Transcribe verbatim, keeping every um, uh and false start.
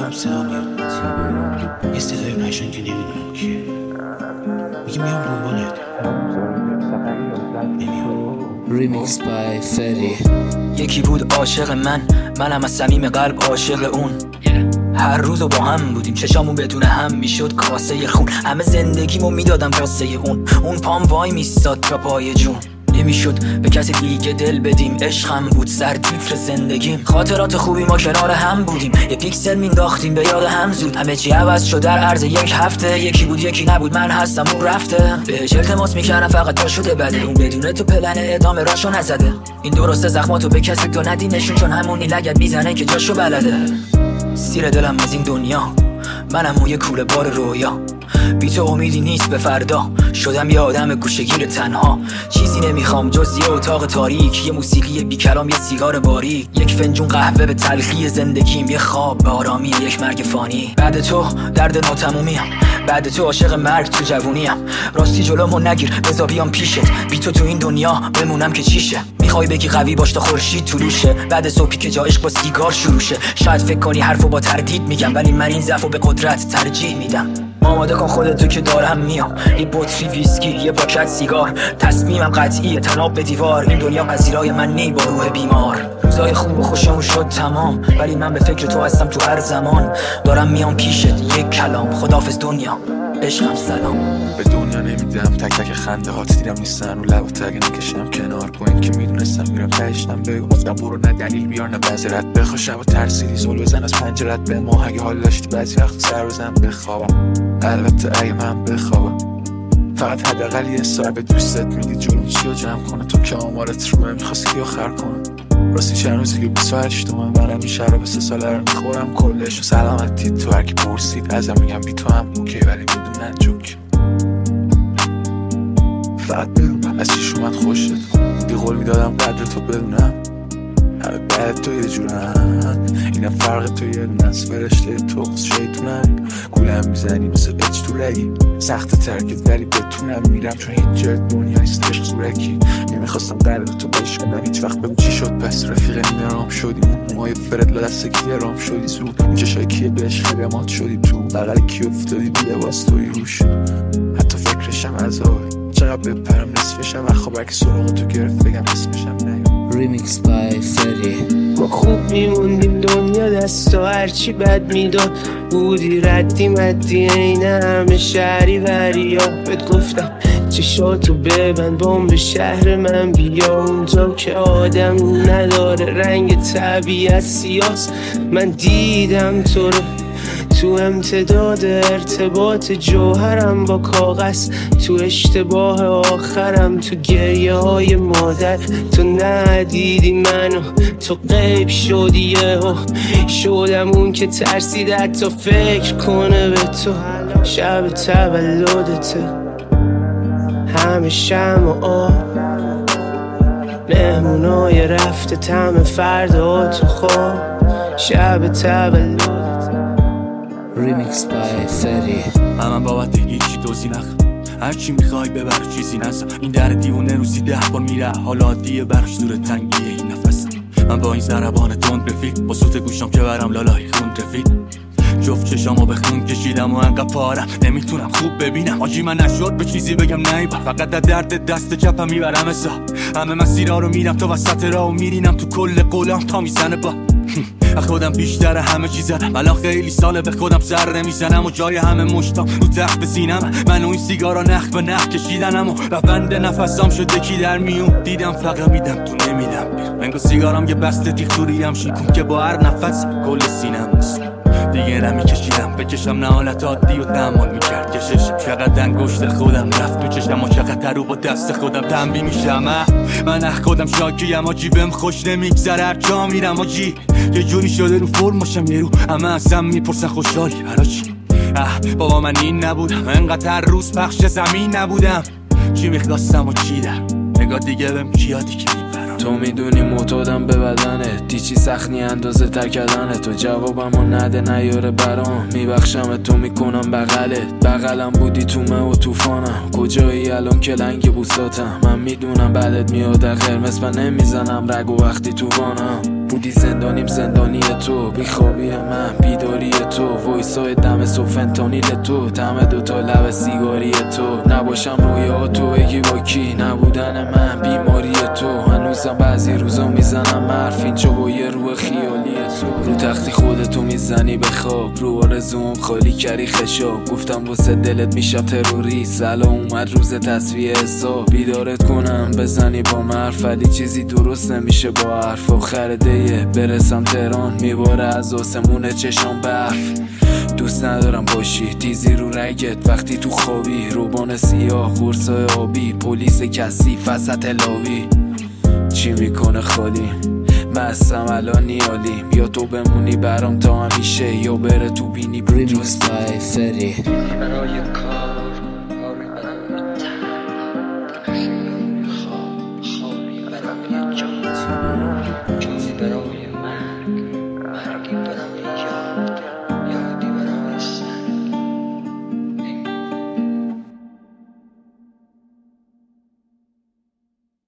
میشنم صدا میاد یه صدای پشن که نمیدونم کیه میگه میام دنبالت ریمیکس بای فری. یکی بود عاشق من، منم از صمیم قلب عاشق اون. هر روز با هم بودیم، چشامون بدون هم میشد کاسه خون. همه زندگیمو میدادم واسه اون. اون پام وای میستاد تا پای جون. نمیشد به کسی دیگه دل بدیم، عشقم بود سر تیتر زندگیم. خاطرات خوبی ما کنار هم بودیم، یه پیکسل مینداختیم به یاد هم زود. همه چی عوض شد در عرض یک هفته، یکی بود یکی نبود، من هستم اون رفته. بهش التماس میکردم فقط تا شده بده، اون بدون تو پلن ادامه راشو نزده. این درسته زخماتو به کسی تو ندی نشون، چون همونی لگد میزنه که جاشو بلده. سیر دلم از این دنیا، منم موی کوله بار رویا. بی تو امیدی نیست به فردا، شدم یه آدم گوشه‌گیر تنها. چیزی نمیخوام جز یه اتاق تاریک، یه موسیقی بی کلام، یه سیگار باریک، یک فنجون قهوه به تلخی زندگیم، یه خواب به آرامی یک مرگ فانی. بعد تو درد ناتمومیم، بعد تو عاشق مرگ تو جوونیم. راستی جلومو نگیر بذار بیام پیشت، بی تو تو این دنیا بمونم که چیشه. میخوای بگی قوی باش تا خورشید طلوشه، بعد صبحی که جا عشق با سیگار شروع شه. شاید فکر کنی حرفو با تردید میگم، ولی من این ضعفو به قدرت ترجیح میدم. آماده کن خودتو که دارم میام، یه بطری ویسکی، یه پاکت سیگار. تصمیمم قطعیه، تناب به دیوار. این دنیا پذیرای من نی با روح بیمار. روزای خوب و خوشمون شد تمام، ولی من به فکر تو هستم تو هر زمان. دارم میام پیشت یک کلام، خداحافظ دنیا، عشقم سلام. به دنیا نمیدم تک تک خنده هات، دیدم نیستن رو لبات اگه نکشم کنار. با این که میدونستم میرم تهشتم بگو، گفتم برو نه دلیل بیار نه بذرت بخوا. شب و ترسیدی زل بزن از پنجرت به ما، اگه حال داشتی بعضی وقت سر بزن بخوابم. البته اگه من بخوابم، فقط حداقل یه سر به دوستت میدی جلوم چی رو جمع کنه. تو که آمارت روه میخواستی آخر کنه. راستی چند روزی که بیست و هشت تومن منم این شراب سه ساله رو میخورم کلش. و سلامتی تو هرکی پرسید ازم میگم بی تو هم اوکی، ولی میدونن جوک. فقط بدونم از چیش اومد خوشت، دی قول میدادم قدر تو بدونم. همه بعد تو یه جورن، اینم فرق تو یه دونست. فرشته توقس شیطونم، گولم میزنی مثل بچ تو رگی. سخت ترکت ولی بتونم میرم، چون هیچ جای دنیا نیست عشق زورکی. نمیخواستم قلب تو بشکنم هیچ وقت، بگو چی شد پس رفیق نیمرام شدی. اون موهای فرد لدسته کیه رام شدی زود. این چشای کیه به عشق رمات شدی تو. بغل کی افتادی بیه باز توی روش، حتی فکرشم عذابه. چقدر بپرم نصفشم اخواب اگه سراغ تو گرفت بگم اسمشم نیام. ریمیکس بای فری. ما خوب میموندیم دنیا دست و هرچی بد میداد. بودی ردی مدی این همه شهری وریا. بهت گفتم چشاتو ببند بام به شهر من بیا. اونجا که آدم نداره رنگ طبیعت سیاست. من دیدم تو رو تو امتداد ارتباط جوهرم با کاغذ. تو اشتباه آخرم، تو گریه های مادر. تو ندیدی منو، تو غیب شدی یهو. شدم اون که ترسید حتی فکر کنه به تو. شب تولدته، همه شمع و آب. مهمونای رفته تم فردا تو خواب. شب تولدته. ریمیکس بای فری. من بابت هیچی دوزی نخ، هرچی میخوای ببخش چیزی نسا. این در دیوونه روزی ده بار میره، حالا عادیه بخش دور تنگیه این نفس. من با این ضربان تند رفیق، با صوت گوشم که برم لالای خون رفیق. جفت چشامو به خون کشیدم و انقدر پارم نمیتونم خوب ببینم. آجی من نشد به چیزی بگم نیبا، فقط در درد دست چپم میبرم ازا. همه مسیرها رو میرم تو وسط راه و میرینم تو کل قولم تا میزنه با خودم بیشتر همه چیز زدم. الان خیلی ساله به خودم سر نمیزنم و جای همه مشتام رو تخت سینم. من و این سیگارا نخ به نخ کشیدنم و روند نفسام شده کی در میون. دیدم فقط میدم تو نمیدم منگو سیگارام یه بسته تیختوریم شیکون که با هر نفس کل سینم نیست. دیگه نمیکشیدم بکشم نه حالت عادی و تحمل میکرد کشش. چقدر انگشت خودم رفت تو چشم و چقدر رو با دست خودم تنبیه میشم. من اخ خودم شاکیم آجی، بهم خوش نمیگذره هر جا میرم آجی. یه جوری شده رو فرماشم یه رو همه ازم میپرسن خوشحالی برا چی؟ اه بابا من این نبودم، انقدر هر روز پخش زمین نبودم. چی میخواستم و چی در نگاه دیگه بهم کیادی که میبرم. تو میدونی معتادم به بدنه، دیچی سخنی اندازه تر کردنه. تو جوابمو نده نیاره برام، میبخشم تو میکنم بغلت. بغلم بودی تو مه و توفانم، کجایی الان که لنگ بوساتم. من میدونم بعدت میاد قرمز، من نمیزنم رگ و وقتی تو وانم. بودی زندانیم زندانی تو، بیخوابی من بیداری تو، وایسای دم صبح فنتانیل تو، دم دوتا لب سیگاری تو، نباشم رویا تو بگی با کی، نبودن من بیماری تو، هنوزم بعضی روزا میزنم حرف اینجا با یه روح خیالی تو، رو تختی خودتو میزنی به خواب، رو آرزوم خالی کردی خشاب، گفتم واسه دلت میشم تروریست، الان اومد روز تصفیه حساب، بیدارت کنم بزنی با مرف، ولی چیزی درست نمیشه با حرف، آخر دیه برسم تهران میباره از آسمون چشام برف، دوست ندارم باشی تیزی رو رگت وقتی تو خوابی، روبان سیاه قرصای آبی، پلیس کثیف وسط لاوی، چی میکنه خالی مستم الان نیالیم، یا تو بمونی برام تا همیشه یا بره تو بینی ریمیکس بای فری. برای کار کاری برای تن خواب خوابی برای جات جاتی برای